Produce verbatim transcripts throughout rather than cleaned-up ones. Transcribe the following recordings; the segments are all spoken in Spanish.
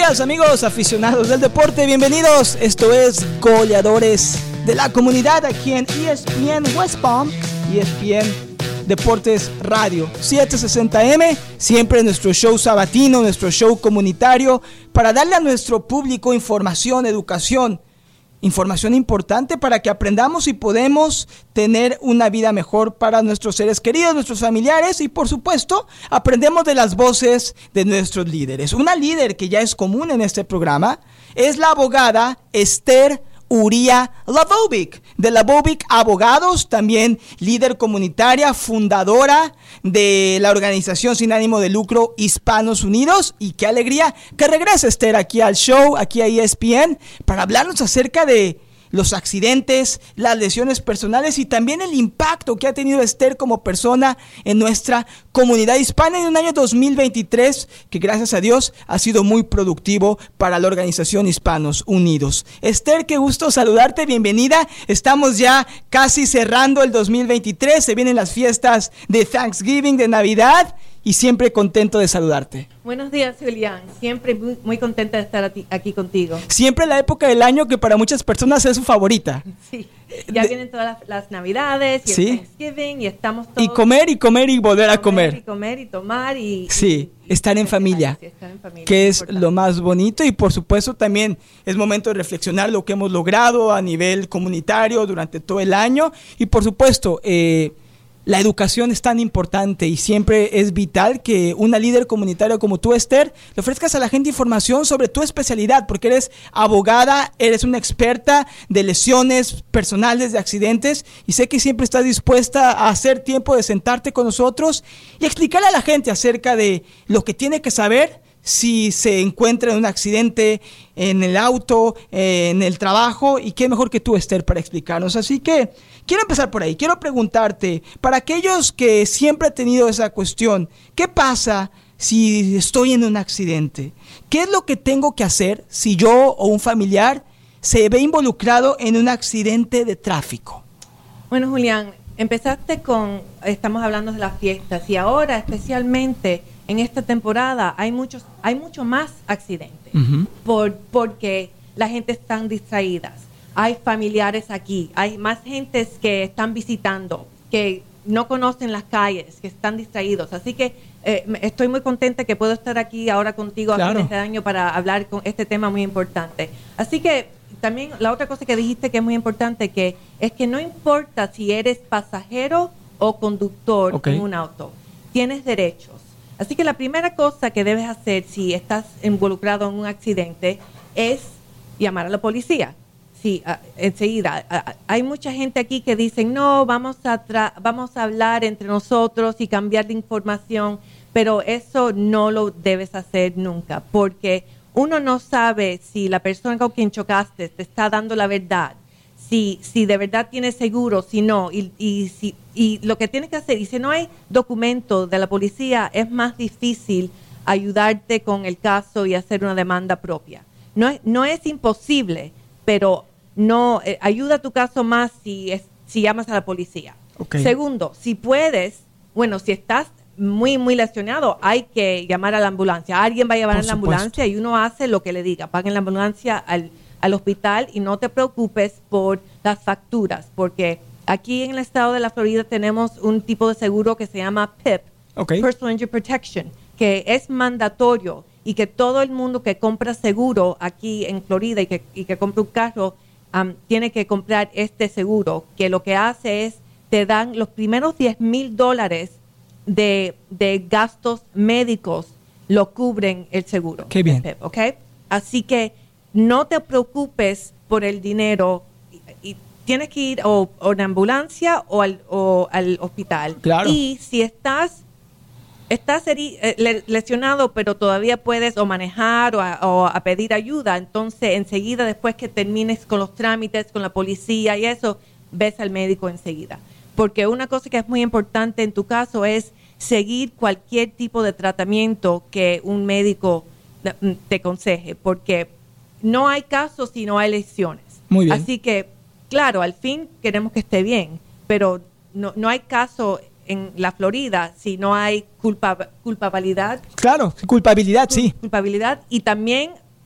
días, amigos aficionados del deporte, bienvenidos. Esto es Goleadores de la Comunidad aquí en E S P N West Palm, E S P N Deportes Radio setecientos sesenta eme, siempre nuestro show sabatino, nuestro show comunitario, para darle a nuestro público información, educación, información importante para que aprendamos y podemos tener una vida mejor para nuestros seres queridos, nuestros familiares y por supuesto aprendemos de las voces de nuestros líderes. Una líder que ya es común en este programa es la abogada Esther Uría Lavovic, de Lavovic Abogados, también líder comunitaria, fundadora de la organización sin ánimo de lucro Hispanos Unidos. Y qué alegría que regrese Esther aquí al show, aquí a E S P N, para hablarnos acerca de los accidentes, las lesiones personales y también el impacto que ha tenido Esther como persona en nuestra comunidad hispana en un año dos mil veintitrés que gracias a Dios ha sido muy productivo para la organización Hispanos Unidos. Esther, qué gusto saludarte, bienvenida. Estamos ya casi cerrando el dos mil veintitrés, se vienen las fiestas de Thanksgiving, de Navidad, y siempre contento de saludarte. Buenos días, Julián. Siempre muy, muy contenta de estar aquí contigo. Siempre la época del año que para muchas personas es su favorita. Sí, ya de, vienen todas las, las Navidades y ¿sí? el Thanksgiving y estamos todos... Y comer y comer y volver a comer. Y comer y tomar y... Sí, y, estar, en familia, sí, estar en familia, que es importante. Lo más bonito y por supuesto también es momento de reflexionar lo que hemos logrado a nivel comunitario durante todo el año y por supuesto... Eh, La educación es tan importante y siempre es vital que una líder comunitaria como tú, Esther, le ofrezcas a la gente información sobre tu especialidad, porque eres abogada, eres una experta de lesiones personales, de accidentes, y sé que siempre estás dispuesta a hacer tiempo de sentarte con nosotros y explicarle a la gente acerca de lo que tiene que saber si se encuentra en un accidente, en el auto, eh, en el trabajo, y qué mejor que tú, Esther, para explicarnos. Así que quiero empezar por ahí, quiero preguntarte, para aquellos que siempre han tenido esa cuestión, ¿qué pasa si estoy en un accidente? ¿Qué es lo que tengo que hacer si yo o un familiar se ve involucrado en un accidente de tráfico? Bueno, Julián, empezaste con, estamos hablando de las fiestas, y ahora especialmente en esta temporada hay muchos, hay mucho más accidentes, uh-huh. por, porque la gente está distraída. Hay familiares aquí, hay más gentes que están visitando, que no conocen las calles, que están distraídos. Así que eh, estoy muy contenta que puedo estar aquí ahora contigo claro. a fines de año para hablar con este tema muy importante. Así que también la otra cosa que dijiste que es muy importante que es que no importa si eres pasajero o conductor okay. en un auto, tienes derechos. Así que la primera cosa que debes hacer si estás involucrado en un accidente es llamar a la policía. Sí, uh, enseguida. Uh, hay mucha gente aquí que dicen, no, vamos a, tra- vamos a hablar entre nosotros y cambiar de información, pero eso no lo debes hacer nunca, porque uno no sabe si la persona con quien chocaste te está dando la verdad, si, si de verdad tiene seguro, si no, y, y, si, y lo que tienes que hacer, y si no hay documento de la policía, es más difícil ayudarte con el caso y hacer una demanda propia. No es, no es imposible, pero no eh, ayuda a tu caso más si, es, si llamas a la policía. Okay. Segundo, si puedes, bueno, si estás muy, muy lesionado, hay que llamar a la ambulancia. Alguien va a llevar a la ambulancia y uno hace lo que le diga. Paguen la ambulancia al al hospital y no te preocupes por las facturas, porque aquí en el estado de la Florida tenemos un tipo de seguro que se llama P I P, okay. Personal Injury Protection, que es mandatorio y que todo el mundo que compra seguro aquí en Florida y que, y que compra un carro um, tiene que comprar este seguro, que lo que hace es te dan los primeros diez mil dólares de, de gastos médicos, lo cubren el seguro. Qué bien. P I P, ¿okay? Así que no te preocupes por el dinero y, y tienes que ir o, o en ambulancia o al, o al hospital. Claro. Y si estás, estás heri, eh, lesionado pero todavía puedes o manejar o a, o a pedir ayuda, entonces enseguida después que termines con los trámites, con la policía y eso, ves al médico enseguida. Porque una cosa que es muy importante en tu caso es seguir cualquier tipo de tratamiento que un médico te aconseje, porque no hay casos si no hay lesiones. Muy bien. Así que, claro, al fin queremos que esté bien, pero no, no hay caso en la Florida si no hay culpa, culpabilidad. Claro, culpabilidad, sí. Culpabilidad y también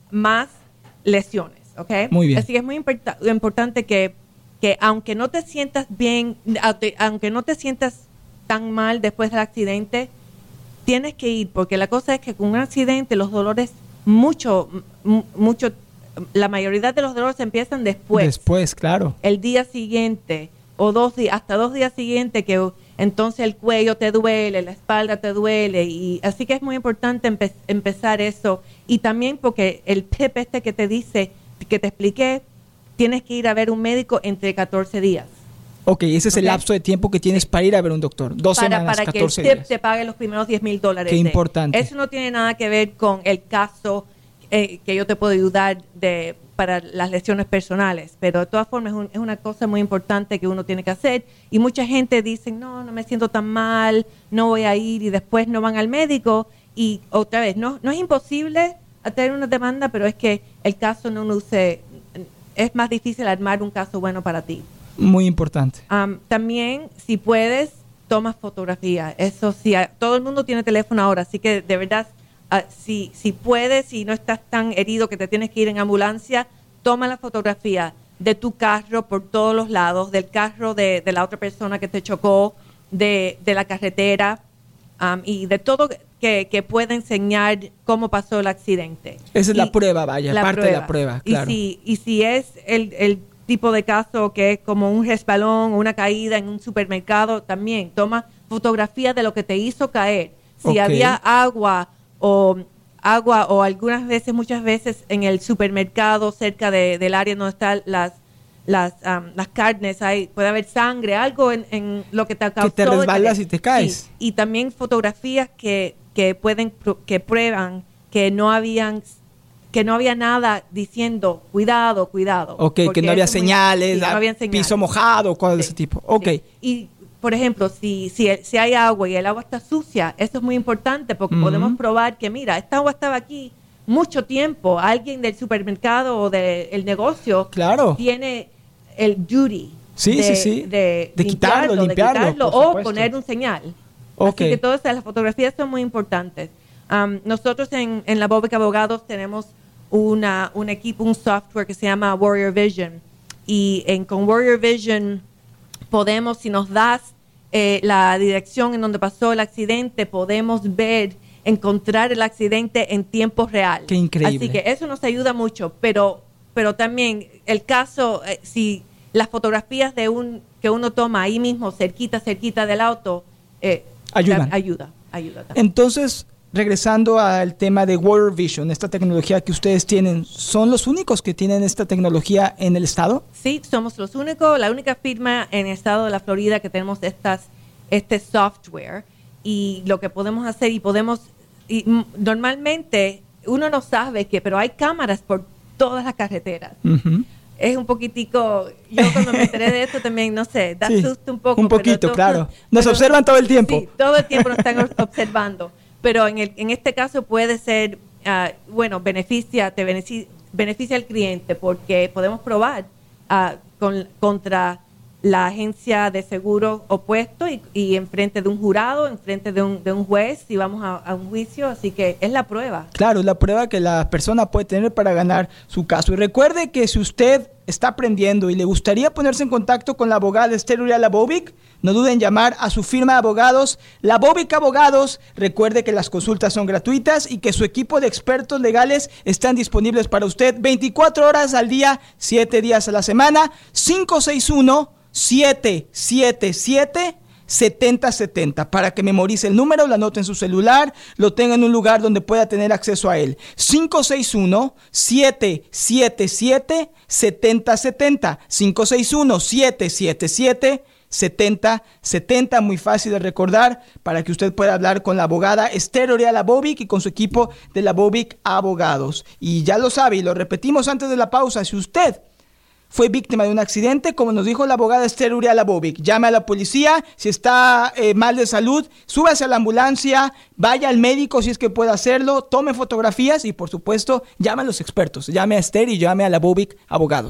más lesiones, ¿ok? Muy bien. Así que es muy import- importante que, que aunque no te sientas bien, aunque no te sientas tan mal después del accidente, tienes que ir, porque la cosa es que con un accidente los dolores mucho, m- mucho, la mayoría de los dolores empiezan después. Después, claro. El día siguiente o dos días, hasta dos días siguientes, que entonces el cuello te duele, la espalda te duele, y así que es muy importante empe- empezar eso. Y también porque el P I P este que te dice, que te expliqué, tienes que ir a ver un médico entre catorce días. Ok, ese es Okay. el lapso de tiempo que tienes sí. para ir a ver un doctor. Dos para, semanas, para catorce que el P I P días. te pague los primeros diez mil dólares. Qué de, importante. Eso no tiene nada que ver con el caso eh, que yo te puedo ayudar de para las lesiones personales, pero de todas formas es, un, es una cosa muy importante que uno tiene que hacer, y mucha gente dice, no, no me siento tan mal, no voy a ir, y después no van al médico, y otra vez, no, no es imposible tener una demanda, pero es que el caso no luce, es más difícil armar un caso bueno para ti. Muy importante. Um, también, si puedes, toma fotografía. Eso sí, a, todo el mundo tiene teléfono ahora, así que de verdad, uh, si, si puedes, si no estás tan herido que te tienes que ir en ambulancia, toma la fotografía de tu carro por todos los lados, del carro de, de la otra persona que te chocó, de, de la carretera, um, y de todo que, que pueda enseñar cómo pasó el accidente. Esa es y la prueba, vaya, la parte prueba. de la prueba, claro. Y si, y si es el... el tipo de caso que es como un resbalón o una caída en un supermercado, también toma fotografía de lo que te hizo caer. Si Okay. había agua o agua o algunas veces, muchas veces en el supermercado cerca de, del área donde están las las um, las carnes, hay puede haber sangre, algo en, en lo que te causó. Que te resbalas y te caes. Sí, y también fotografías que, que pueden que prueban que no habían que no había nada diciendo cuidado, cuidado. Ok, que no había señales, muy, sí, no habían señales, piso mojado, cosas sí, de ese tipo. Ok. Sí. Y, por ejemplo, si, si, si hay agua y el agua está sucia, eso es muy importante porque uh-huh. podemos probar que, mira, esta agua estaba aquí mucho tiempo. Alguien del supermercado o del negocio claro. tiene el duty sí, de, sí, sí. de, de quitarlo, limpiarlo, limpiarlo, de quitarlo o poner un señal. Okay. Así que todas las fotografías son muy importantes. Um, nosotros en, en la Bobic Abogados tenemos Una, un equipo, un software que se llama Warrior Vision, y en, con Warrior Vision podemos, si nos das eh, la dirección en donde pasó el accidente, podemos ver, encontrar el accidente en tiempo real. Qué increíble. Así que eso nos ayuda mucho, pero, pero también el caso, eh, si las fotografías de un que uno toma ahí mismo, cerquita, cerquita del auto, eh, ayudan. ayuda, ayuda también. Entonces, regresando al tema de Warrior Vision, esta tecnología que ustedes tienen, ¿son los únicos que tienen esta tecnología en el estado? Sí, somos los únicos, la única firma en el estado de la Florida que tenemos estas, este software, y lo que podemos hacer y podemos, y normalmente uno no sabe que, pero hay cámaras por todas las carreteras. Uh-huh. Es un poquitico, yo cuando me enteré de esto también, no sé, da sí, susto un poco. Un poquito, pero todo, claro. Nos pero, observan todo el tiempo. Sí, todo el tiempo nos están observando. Pero en, el, en este caso puede ser, uh, bueno, beneficia, te beneficia, beneficia al cliente porque podemos probar uh, con, contra la agencia de seguro opuesto y, y enfrente de un jurado, enfrente de un, de un juez, si vamos a, a un juicio, así que es la prueba. Claro, es la prueba que la persona puede tener para ganar su caso. Y recuerde que si usted está aprendiendo y le gustaría ponerse en contacto con la abogada Esther Uriala Bobic, no duden en llamar a su firma de abogados, La Bobic Abogados. Recuerde que las consultas son gratuitas y que su equipo de expertos legales están disponibles para usted veinticuatro horas al día, siete días a la semana. cinco seis uno, siete siete siete, siete cero siete cero. Para que memorice el número, lo anote en su celular, lo tenga en un lugar donde pueda tener acceso a él. cinco seis uno, siete siete siete, siete cero siete cero. cinco seis uno, siete siete siete, siete cero siete cero. Muy fácil de recordar para que usted pueda hablar con la abogada Esther Uriala Bobic y con su equipo de la Bobic Abogados. Y ya lo sabe, y lo repetimos antes de la pausa, si usted fue víctima de un accidente, como nos dijo la abogada Esther Uriala Bobic, llame a la policía, si está eh, mal de salud, súbase a la ambulancia, vaya al médico si es que puede hacerlo, tome fotografías y por supuesto llame a los expertos, llame a Esther y llame a la Bobic Abogados.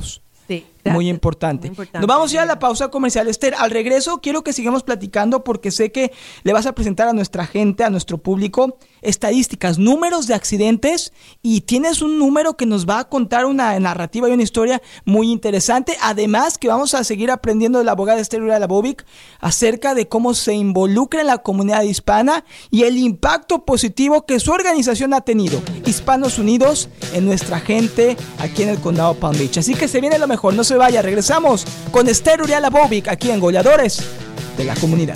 Sí, muy importante. muy importante. Nos vamos a ir a la pausa comercial, Esther. Al regreso quiero que sigamos platicando porque sé que le vas a presentar a nuestra gente, a nuestro público, estadísticas, números de accidentes, y tienes un número que nos va a contar una narrativa y una historia muy interesante. Además que vamos a seguir aprendiendo de la abogada Esther Uriela Bobic acerca de cómo se involucra en la comunidad hispana y el impacto positivo que su organización ha tenido, Hispanos Unidos, en nuestra gente aquí en el condado Palm Beach. Así que se viene lo mejor. No se vaya, regresamos con Esther Uriela Bobic aquí en Goleadores de la Comunidad.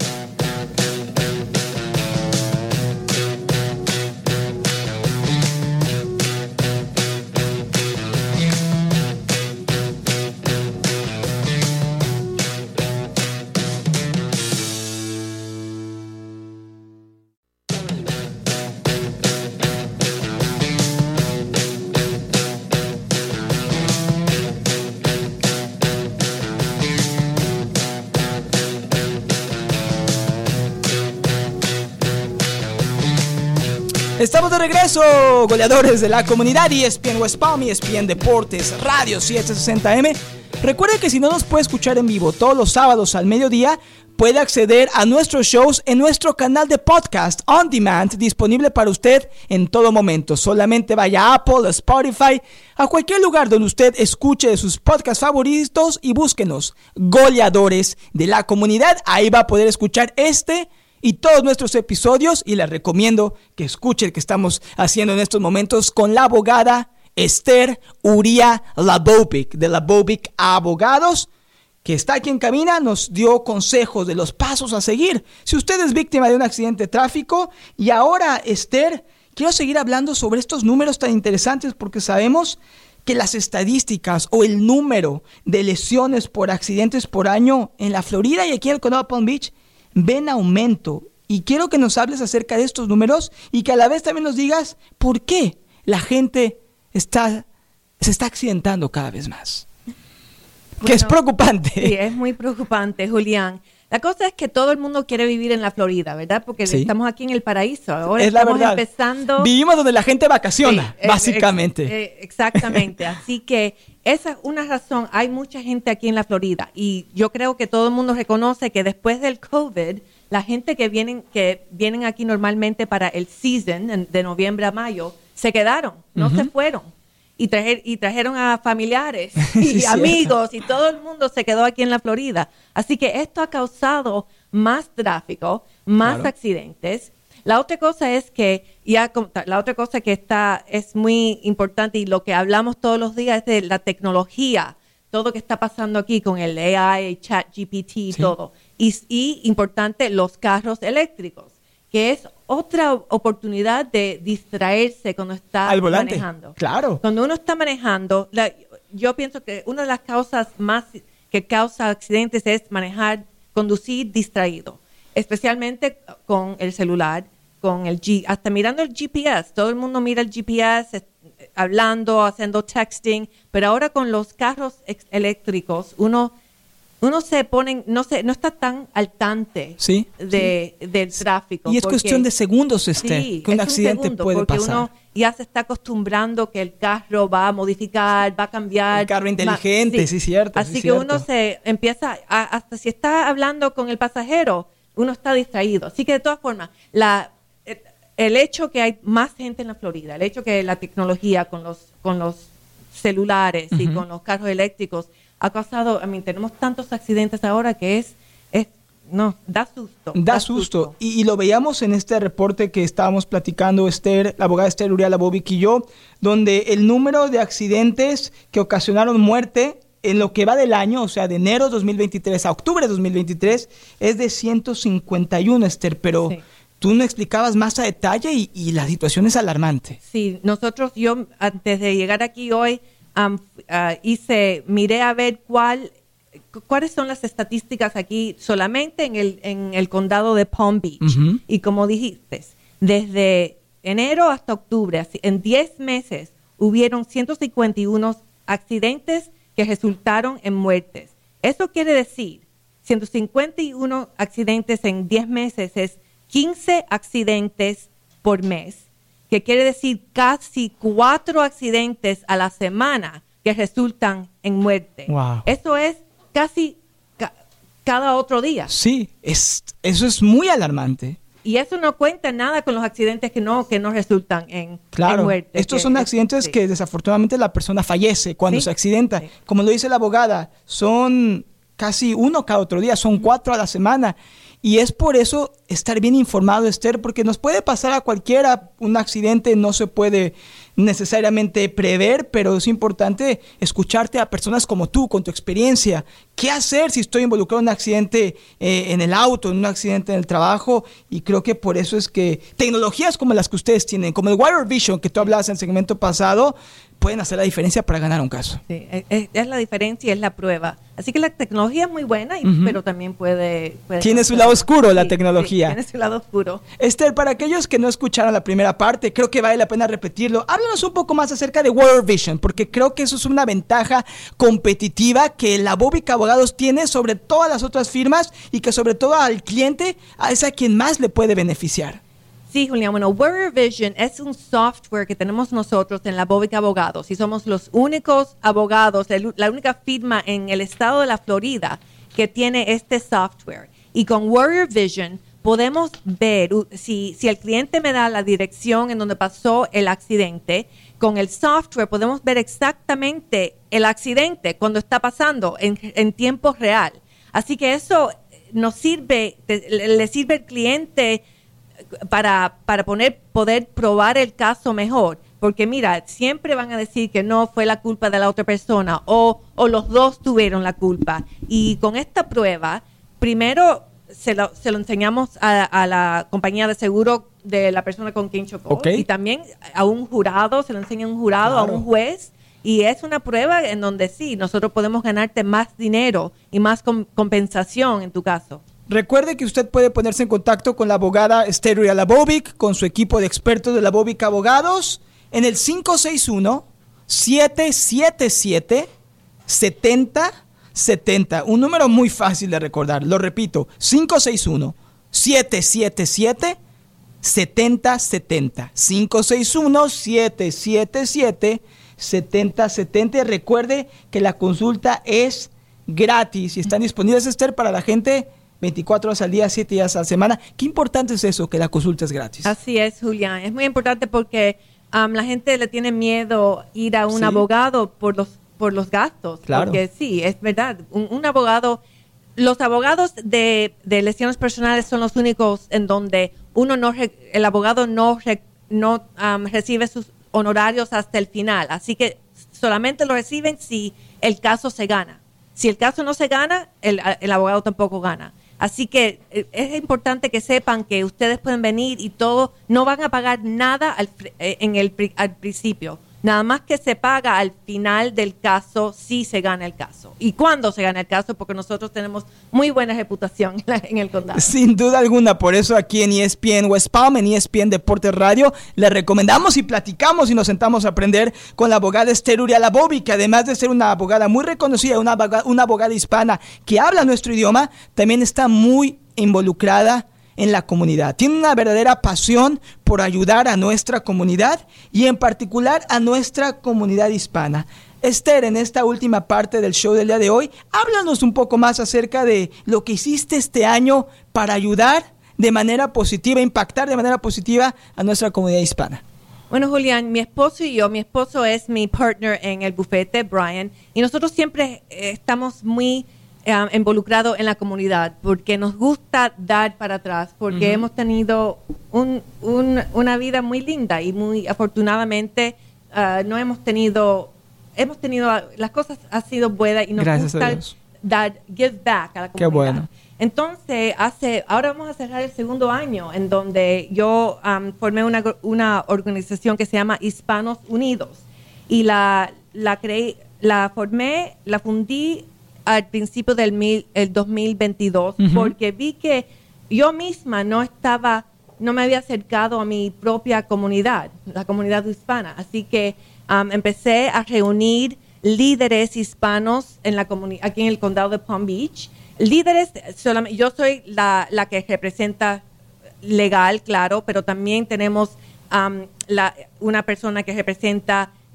Estamos de regreso, goleadores de la comunidad, E S P N West Palm, E S P N Deportes, Radio setecientos sesenta eme. Recuerde que si no nos puede escuchar en vivo todos los sábados al mediodía, puede acceder a nuestros shows en nuestro canal de podcast on demand, disponible para usted en todo momento. Solamente vaya a Apple, a Spotify, a cualquier lugar donde usted escuche de sus podcasts favoritos y búsquenos, Goleadores de la Comunidad. Ahí va a poder escuchar este y todos nuestros episodios, y les recomiendo que escuche el que estamos haciendo en estos momentos con la abogada Esther Uriela Bobic de la Bobic Abogados, que está aquí en cabina. Nos dio consejos de los pasos a seguir si usted es víctima de un accidente de tráfico. Y ahora, Esther, quiero seguir hablando sobre estos números tan interesantes, porque sabemos que las estadísticas o el número de lesiones por accidentes por año en la Florida y aquí en el condado Palm Beach ven aumento, y quiero que nos hables acerca de estos números y que a la vez también nos digas por qué la gente está, se está accidentando cada vez más. Bueno, que es preocupante. Sí, es muy preocupante, Julián. La cosa es que todo el mundo quiere vivir en la Florida, ¿verdad? Porque sí, estamos aquí en el paraíso. Ahora es estamos la verdad. empezando. Vivimos donde la gente vacaciona, sí, básicamente. Ex, ex, exactamente. Así que esa es una razón. Hay mucha gente aquí en la Florida, y yo creo que todo el mundo reconoce que después del COVID, la gente que vienen que vienen aquí normalmente para el season de noviembre a mayo se quedaron, no uh-huh. se fueron. Y, trajer, y trajeron a familiares y sí, amigos, y todo el mundo se quedó aquí en la Florida. Así que esto ha causado más tráfico, más claro. accidentes. La otra cosa es que, ya, la otra cosa que está, es muy importante, y lo que hablamos todos los días, es de la tecnología, todo que está pasando aquí con el A I, Chat G P T y sí. todo. Y, y importante, los carros eléctricos, que es otra oportunidad de distraerse cuando está al volante, manejando. Claro. Cuando uno está manejando, la, yo pienso que una de las causas más que causa accidentes es manejar, conducir distraído, especialmente con el celular, con el G, hasta mirando el G P S. Todo el mundo mira el G P S, hablando, haciendo texting, pero ahora con los carros ex- eléctricos, uno uno se pone, no se, no está tan al tante sí, de, sí. del tráfico. Y es porque, cuestión de segundos, este, sí, que un accidente un segundo, puede porque pasar. Uno ya se está acostumbrando que el carro va a modificar, va a cambiar. El carro inteligente, sí, sí cierto. Así sí, que cierto. uno se empieza, a, hasta si está hablando con el pasajero, uno está distraído. Así que de todas formas, la, el, el hecho que hay más gente en la Florida, el hecho que la tecnología con los, con los celulares uh-huh. y con los carros eléctricos ha causado, I mean, tenemos tantos accidentes ahora que es, es no, da susto. Da, da susto. susto. Y, y lo veíamos en este reporte que estábamos platicando Esther, la abogada Esther Uriela Bobic y yo, donde el número de accidentes que ocasionaron muerte en lo que va del año, o sea, de enero dos mil veintitrés a octubre de dos mil veintitrés, es de ciento cincuenta y uno, Esther, pero sí. tú no explicabas más a detalle y, y la situación es alarmante. Sí, nosotros, yo antes de llegar aquí hoy, Um, uh, hice, miré a ver cuál, cuáles son las estadísticas aquí solamente en el, en el condado de Palm Beach. Uh-huh. Y como dijiste, desde enero hasta octubre, así, en diez meses, hubieron ciento cincuenta y uno accidentes que resultaron en muertes. Eso quiere decir, ciento cincuenta y uno accidentes en diez meses es quince accidentes por mes, que quiere decir casi cuatro accidentes a la semana que resultan en muerte. Wow. Eso es casi ca- cada otro día. Sí, es, eso es muy alarmante. Y eso no cuenta nada con los accidentes que no, que no resultan en, claro. en muerte. Estos que, son accidentes sí. que desafortunadamente la persona fallece cuando ¿Sí? se accidenta. Sí. Como lo dice la abogada, son casi uno cada otro día, son cuatro a la semana. Y es por eso estar bien informado, Esther, porque nos puede pasar a cualquiera. Un accidente no se puede necesariamente prever, pero es importante escucharte a personas como tú, con tu experiencia. ¿Qué hacer si estoy involucrado en un accidente eh, en el auto, en un accidente en el trabajo? Y creo que por eso es que tecnologías como las que ustedes tienen, como el Wire Vision que tú hablabas en el segmento pasado, pueden hacer la diferencia para ganar un caso. Sí, es, es la diferencia y es la prueba. Así que la tecnología es muy buena, y, uh-huh. pero también puede... puede tiene su lado oscuro, sí, la tecnología. Sí, tiene su lado oscuro. Esther, para aquellos que no escucharon la primera parte, creo que vale la pena repetirlo. Háblanos un poco más acerca de Wire Vision, porque creo que eso es una ventaja competitiva que la Bobic Abogados tiene sobre todas las otras firmas y que sobre todo al cliente es a quien más le puede beneficiar. Sí, Julián. Bueno, Wire Vision es un software que tenemos nosotros en la Bobic Abogados y somos los únicos abogados, el, la única firma en el estado de la Florida que tiene este software. Y con Wire Vision podemos ver uh, si, si el cliente me da la dirección en donde pasó el accidente. Con el software podemos ver exactamente el accidente cuando está pasando en, en tiempo real. Así que eso nos sirve, le, le sirve al cliente para, para poner, poder probar el caso mejor. Porque mira, siempre van a decir que no fue la culpa de la otra persona o, o los dos tuvieron la culpa. Y con esta prueba, primero se lo, se lo enseñamos a, a la compañía de seguro de la persona con quien chocó. Okay. Y también a un jurado, se lo enseña a un jurado, claro. a un juez. Y es una prueba en donde sí, nosotros podemos ganarte más dinero y más com- compensación en tu caso. Recuerde que usted puede ponerse en contacto con la abogada Esther Uriala Bobic, con su equipo de expertos de la Bobic Abogados, en el cinco seis uno, siete siete siete, siete cero siete cero. Un número muy fácil de recordar. Lo repito, cinco seis uno, siete siete siete, siete cero siete cero. cinco seis uno, siete siete siete, siete cero siete cero. Recuerde que la consulta es gratis y están disponibles, Esther, para la gente veinticuatro horas al día, siete días a la semana. Qué importante es eso, que la consulta es gratis. Así es, Julián. Es muy importante porque um, la gente le tiene miedo ir a un sí. abogado por los por los gastos. Claro. Porque sí, es verdad. Un, un abogado, los abogados de, de lesiones personales son los únicos en donde uno no, el abogado no, no um, recibe sus honorarios hasta el final. Así que solamente lo reciben si el caso se gana. Si el caso no se gana, el, el abogado tampoco gana. Así que es importante que sepan que ustedes pueden venir y todo, no van a pagar nada al, en el, al principio. Nada más que se paga al final del caso si se gana el caso. ¿Y cuándo se gana el caso? Porque nosotros tenemos muy buena reputación en el condado. Sin duda alguna, por eso aquí en E S P N West Palm, en E S P N Deportes Radio, le recomendamos y platicamos y nos sentamos a aprender con la abogada Esther Uriala Bobic, que además de ser una abogada muy reconocida, una abogada, una abogada hispana que habla nuestro idioma, también está muy involucrada en la comunidad. Tiene una verdadera pasión por ayudar a nuestra comunidad y en particular a nuestra comunidad hispana. Esther, en esta última parte del show del día de hoy, háblanos un poco más acerca de lo que hiciste este año para ayudar de manera positiva, impactar de manera positiva a nuestra comunidad hispana. Bueno, Julián, mi esposo y yo, mi esposo es mi partner en el bufete, Brian, y nosotros siempre eh, estamos muy Um, involucrado en la comunidad porque nos gusta dar para atrás, porque uh-huh. hemos tenido un, un, una vida muy linda y muy afortunadamente uh, no hemos tenido, hemos tenido, las cosas han sido buenas y nos Gracias gusta dar, give back a la comunidad. Qué bueno. Entonces, hace, ahora vamos a cerrar el segundo año en donde yo um, formé una, una organización que se llama Hispanos Unidos y la, la creí, la formé, la fundí al principio del mil, el dos mil veintidós, uh-huh. porque vi que yo misma no estaba, no me había acercado a mi propia comunidad, la comunidad hispana. Así que um, empecé a reunir líderes hispanos en la comuni- aquí en el condado de Palm Beach. Líderes, solamente, yo soy la, la que representa legal, claro, pero también tenemos um, la, una persona que representa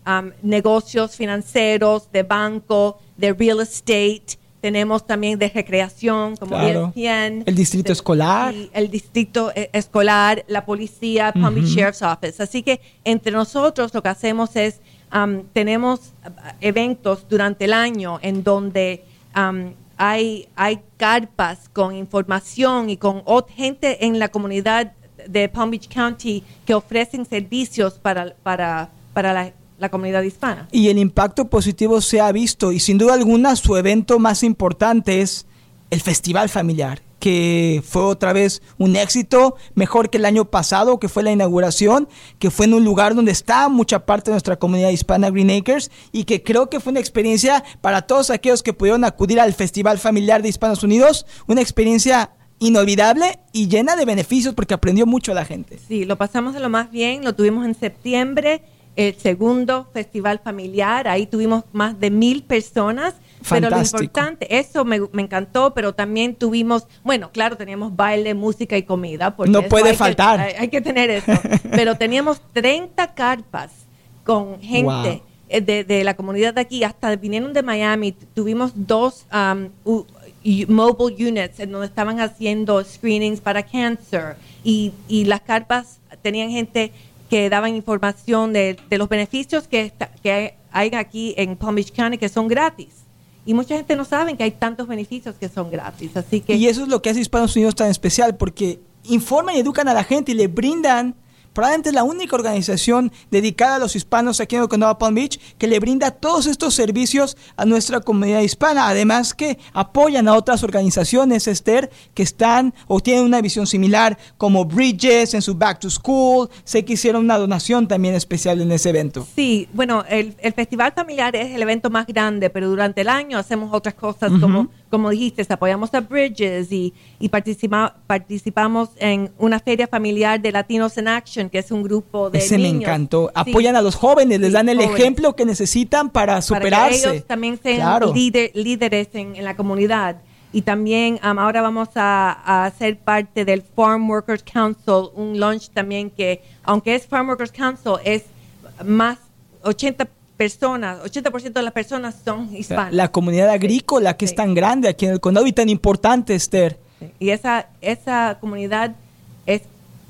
um, negocios financieros, de banco, de real estate. Tenemos también de recreación, como claro. E S P N. El distrito de, escolar. El distrito eh, escolar, la policía, Palm Beach uh-huh. Sheriff's Office. Así que entre nosotros lo que hacemos es, um, tenemos eventos durante el año en donde um, hay, hay carpas con información y con otra gente en la comunidad de Palm Beach County que ofrecen servicios para, para, para la, la comunidad hispana. Y el impacto positivo se ha visto, y sin duda alguna su evento más importante es el Festival Familiar, que fue otra vez un éxito, mejor que el año pasado, que fue la inauguración, que fue en un lugar donde está mucha parte de nuestra comunidad hispana, Green Acres, y que creo que fue una experiencia para todos aquellos que pudieron acudir al Festival Familiar de Hispanos Unidos, una experiencia inolvidable y llena de beneficios porque aprendió mucho la gente. Sí, lo pasamos de lo más bien, lo tuvimos en septiembre, el segundo festival familiar, ahí tuvimos más de mil personas. Fantástico. Pero lo importante, eso me, me encantó, pero también tuvimos, bueno, claro, teníamos baile, música y comida. Porque no puede hay faltar. Que, hay, hay que tener eso. Pero teníamos treinta carpas con gente wow. de, de la comunidad de aquí, hasta vinieron de Miami, tuvimos dos um, u, mobile units en donde estaban haciendo screenings para cáncer y, y las carpas tenían gente que daban información de, de los beneficios que, está, que hay aquí en Palm Beach County que son gratis. Y mucha gente no sabe que hay tantos beneficios que son gratis. Así que y eso es lo que hace Hispanos Unidos tan especial, porque informan y educan a la gente y le brindan, probablemente es la única organización dedicada a los hispanos aquí en el condado de Palm Beach que le brinda todos estos servicios a nuestra comunidad hispana. Además que apoyan a otras organizaciones, Esther, que están o tienen una visión similar, como Bridges en su Back to School. Sé que hicieron una donación también especial en ese evento. Sí, bueno, el, el Festival Familiar es el evento más grande, pero durante el año hacemos otras cosas uh-huh. como, como dijiste, apoyamos a Bridges y, y participa, participamos en una feria familiar de Latinos in Action, que es un grupo de Ese niños. me encantó. Apoyan sí. a los jóvenes, les sí, dan el jóvenes. ejemplo que necesitan para superarse. Para que ellos también sean claro. líder, líderes en, en la comunidad. Y también um, ahora vamos a, a ser parte del Farm Workers Council, un lunch también que, aunque es Farm Workers Council, es más ochenta personas, ochenta por ciento de las personas son hispanas. La comunidad agrícola que sí. es tan grande aquí en el condado y tan importante, Esther. Sí. Y esa, esa comunidad es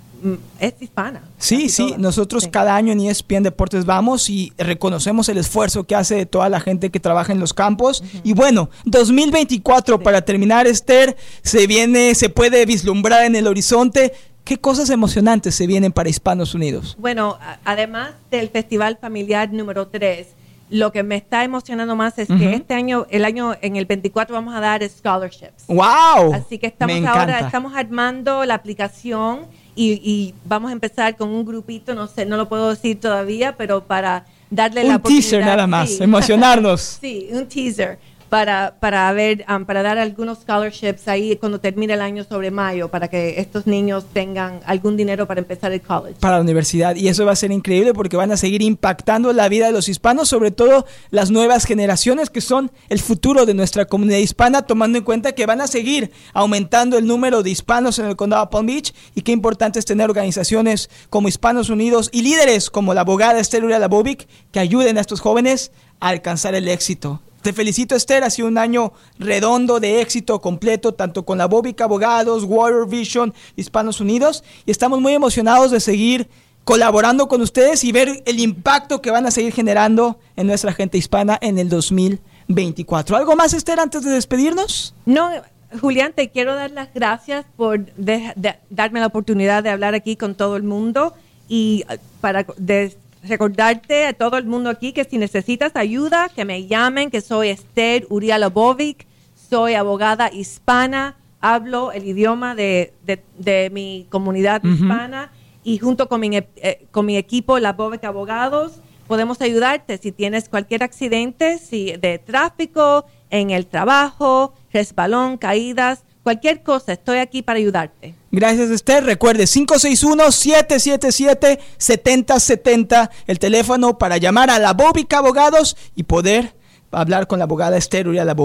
es hispana. Sí, sí, todas. nosotros sí. cada año en E S P N Deportes vamos y reconocemos el esfuerzo que hace toda la gente que trabaja en los campos. Uh-huh. Y bueno, dos mil veinticuatro sí. para terminar, Esther, se viene, se puede vislumbrar en el horizonte. ¿Qué cosas emocionantes se vienen para Hispanos Unidos? Bueno, a- además del Festival Familiar número tres, lo que me está emocionando más es uh-huh. que este año, el año en el veinticuatro vamos a dar scholarships. ¡Wow! Así que estamos me ahora, encanta. estamos armando la aplicación y, y vamos a empezar con un grupito, no sé, no lo puedo decir todavía, pero para darle un la oportunidad. Un teaser nada más, sí. emocionarnos. Sí, un teaser para para ver um, para dar algunos scholarships ahí cuando termine el año sobre mayo, para que estos niños tengan algún dinero para empezar el college. Para la universidad, y eso va a ser increíble porque van a seguir impactando la vida de los hispanos, sobre todo las nuevas generaciones que son el futuro de nuestra comunidad hispana, tomando en cuenta que van a seguir aumentando el número de hispanos en el condado de Palm Beach, y qué importante es tener organizaciones como Hispanos Unidos y líderes como la abogada Esther Uriela Bovic que ayuden a estos jóvenes a alcanzar el éxito. Te felicito, Esther, ha sido un año redondo de éxito completo, tanto con la Bovic Abogados, Warrior Vision, Hispanos Unidos, y estamos muy emocionados de seguir colaborando con ustedes y ver el impacto que van a seguir generando en nuestra gente hispana en el dos mil veinticuatro. ¿Algo más, Esther, antes de despedirnos? No, Julián, te quiero dar las gracias por de, de, darme la oportunidad de hablar aquí con todo el mundo y para de, recordarte a todo el mundo aquí que si necesitas ayuda, que me llamen, que soy Esther Uriela Bovic, soy abogada hispana, hablo el idioma de, de, de mi comunidad uh-huh. hispana, y junto con mi, eh, con mi equipo, la Bovic Abogados, podemos ayudarte si tienes cualquier accidente, si de tráfico, en el trabajo, resbalón, caídas, cualquier cosa, estoy aquí para ayudarte. Gracias, Esther. Recuerde, cinco seis uno, siete siete siete, siete cero siete cero, el teléfono para llamar a la Bovic Abogados y poder hablar con la abogada Esther Uriela Bovic.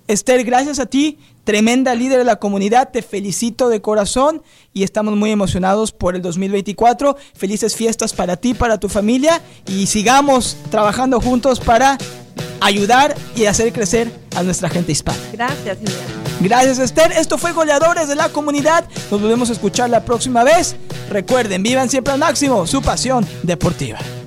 Esther, gracias a ti, tremenda líder de la comunidad, te felicito de corazón y estamos muy emocionados por el dos mil veinticuatro. Felices fiestas para ti, para tu familia y sigamos trabajando juntos para ayudar y hacer crecer a nuestra gente hispana. Gracias, Julián. Gracias, Esther. Esto fue Goleadores de la Comunidad. Nos volvemos a escuchar la próxima vez. Recuerden, vivan siempre al máximo su pasión deportiva.